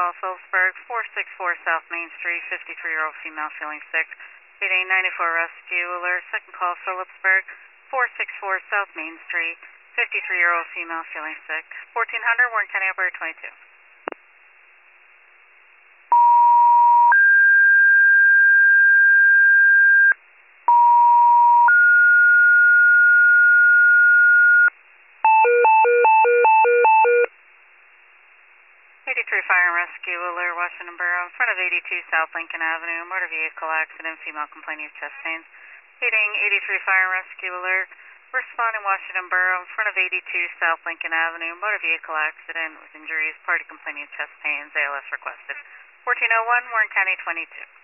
call, Phillipsburg, 464 South Main Street, 53-year-old female feeling sick. Heating 94 rescue alert. Second call, Phillipsburg, 464 South Main Street, 53-year-old female feeling sick. 1400, Warren County, operator 22. 83 Fire and Rescue Alert, Washington Borough, in front of 82 South Lincoln Avenue, motor vehicle accident, female complaining of chest pains. Heating 83 Fire and Rescue Alert, responding Washington Borough, in front of 82 South Lincoln Avenue, motor vehicle accident with injuries, party complaining of chest pains, ALS requested. 1401, Warren County 22.